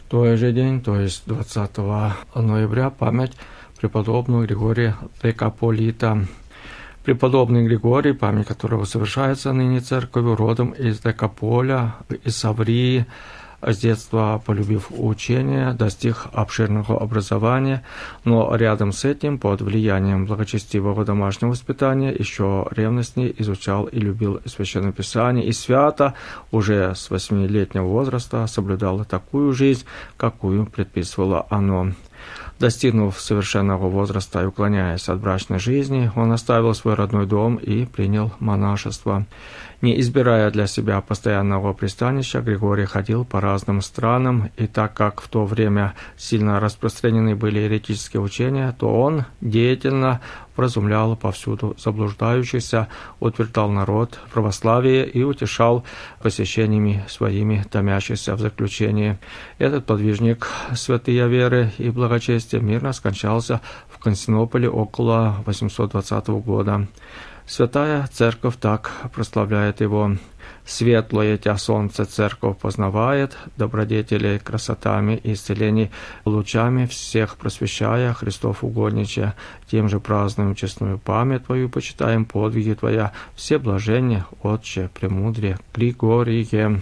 той же день, то есть 20 ноября, память преподобного Григория Декаполита. Преподобный Григорий, память которого совершается ныне церковью, родом из Декаполя, из Саврии, с детства полюбив учение, достиг обширного образования, но рядом с этим, под влиянием благочестивого домашнего воспитания, еще ревностнее изучал и любил Священное Писание, и свято, уже с 8-летнего возраста, соблюдал такую жизнь, какую предписывало оно. Достигнув совершенного возраста и уклоняясь от брачной жизни, он оставил свой родной дом и принял монашество. Не избирая для себя постоянного пристанища, Григорий ходил по разным странам, и так как в то время сильно распространены были еретические учения, то он деятельно вразумлял повсюду заблуждающихся, утверждал народ в православии и утешал посещениями своими томящихся в заключении. Этот подвижник святые веры и благочестия мирно скончался в Константинополе около 820 года. Святая Церковь так прославляет его. «Светлое тя солнце Церковь познавает, добродетелей красотами и исцелений лучами всех просвещая, Христов угодничая, тем же празднуем честную память Твою, почитаем подвиги Твоя, все блажения, Отче, премудрее, Григорие».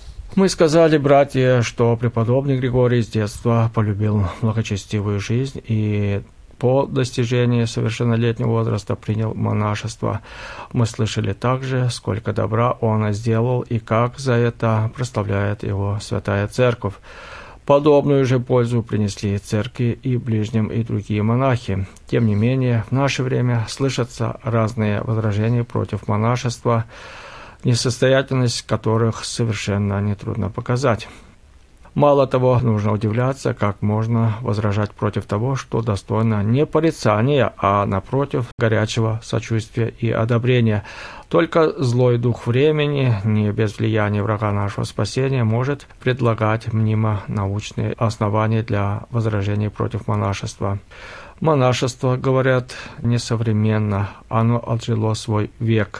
Мы сказали, братья, что преподобный Григорий с детства полюбил благочестивую жизнь и по достижении совершеннолетнего возраста принял монашество. Мы слышали также, сколько добра он сделал и как за это прославляет его Святая Церковь. Подобную же пользу принесли церкви и ближним, и другие монахи. Тем не менее, в наше время слышатся разные возражения против монашества, несостоятельность которых совершенно нетрудно показать. Мало того, нужно удивляться, как можно возражать против того, что достойно не порицания, а, напротив, горячего сочувствия и одобрения. Только злой дух времени, не без влияния врага нашего спасения, может предлагать мнимо научные основания для возражений против монашества. Монашество, говорят, несовременно, оно отжило свой век.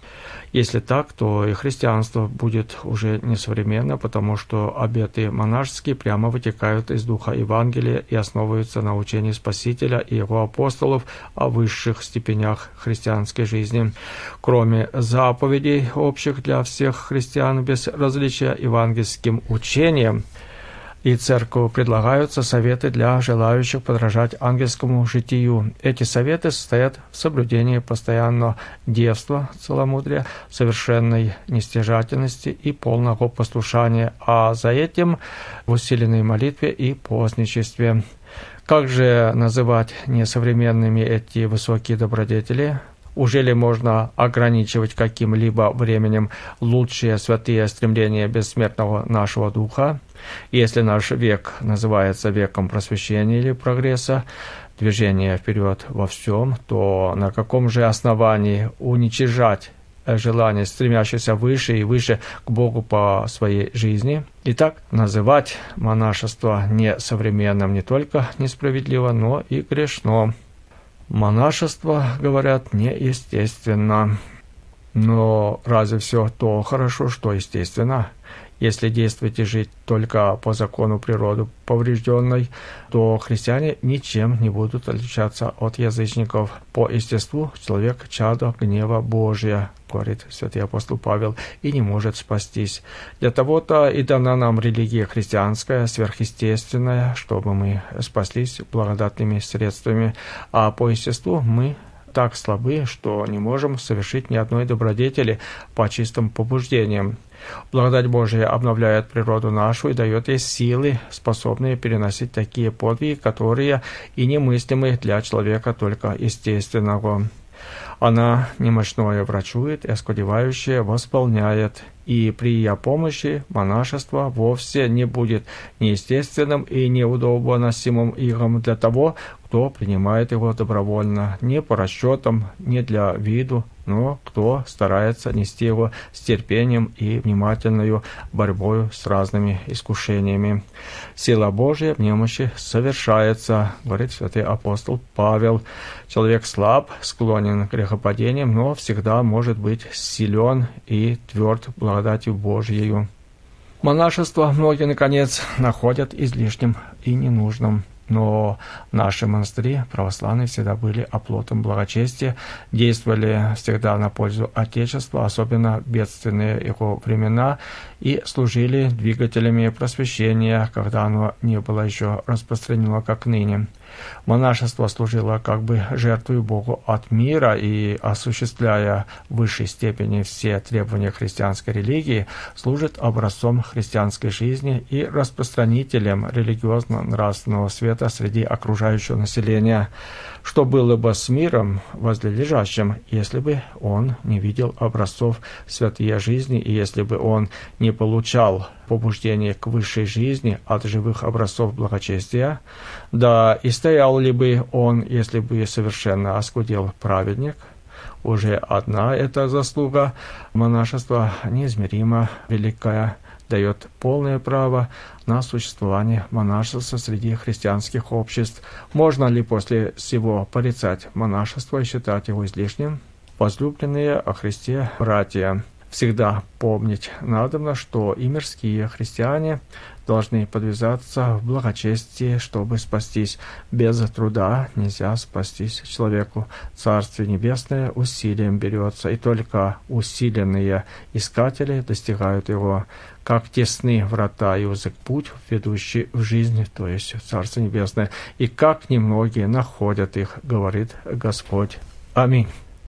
Если так, то и христианство будет уже несовременно, потому что обеты монашеские прямо вытекают из духа Евангелия и основываются на учении Спасителя и его апостолов о высших степенях христианской жизни. Кроме заповедей, общих для всех христиан без различия евангельским учением, и церковью предлагаются советы для желающих подражать ангельскому житию. Эти советы состоят в соблюдении постоянного девства, целомудрия, совершенной нестяжательности и полного послушания, а за этим в усиленной молитве и постничестве. Как же называть несовременными эти высокие добродетели? Уже ли можно ограничивать каким-либо временем лучшие святые стремления бессмертного нашего духа? Если наш век называется веком просвещения или прогресса, движения вперед во всем, то на каком же основании уничижать желание, стремящееся выше и выше к Богу по своей жизни? Итак, называть монашество несовременным не только несправедливо, но и грешно. Монашество, говорят, неестественно. Но разве все то хорошо, что естественно? Если действовать и жить только по закону природы поврежденной, то христиане ничем не будут отличаться от язычников. По естеству человек чадо гнева Божия, говорит святый апостол Павел, и не может спастись. Для того-то и дана нам религия христианская, сверхъестественная, чтобы мы спаслись благодатными средствами, а по естеству мы так слабы, что не можем совершить ни одной добродетели по чистым побуждениям. Благодать Божия обновляет природу нашу и дает ей силы, способные переносить такие подвиги, которые и немыслимы для человека только естественного. Она немощное врачует и оскудевающее восполняет, и при ее помощи монашество вовсе не будет неестественным и неудобоносимым игом для того, кто принимает его добровольно, не по расчетам, не для виду, но кто старается нести его с терпением и внимательной борьбой с разными искушениями. Сила Божия в немощи совершается, говорит святый апостол Павел. Человек слаб, склонен к грехопадениям, но всегда может быть силен и тверд благодатью Божьей. Монашество многие, наконец, находят излишним и ненужным. Но наши монастыри православные всегда были оплотом благочестия, действовали всегда на пользу Отечества, особенно в бедственные его времена, и служили двигателями просвещения, когда оно не было еще распространено, как ныне. Монашество служило как бы жертвой Богу от мира и, осуществляя в высшей степени все требования христианской религии, служит образцом христианской жизни и распространителем религиозно-нравственного света среди окружающего населения. Что было бы с миром возлежащим, если бы он не видел образцов святые жизни и если бы он не получал побуждение к высшей жизни от живых образцов благочестия? Да и стоял ли бы он, если бы совершенно оскудел праведник? Уже одна эта заслуга монашества неизмеримо великая, дает полное право на существование монашества среди христианских обществ. Можно ли после всего порицать монашество и считать его излишним? Возлюбленные о Христе братья, всегда помнить надобно, что и мирские христиане должны подвязаться в благочестии, чтобы спастись. Без труда нельзя спастись человеку. Царствие Небесное усилием берется, и только усиленные искатели достигают его. Как тесны врата и узок путь, ведущий в жизнь, то есть в Царство Небесное, и как немногие находят их, говорит Господь. Аминь.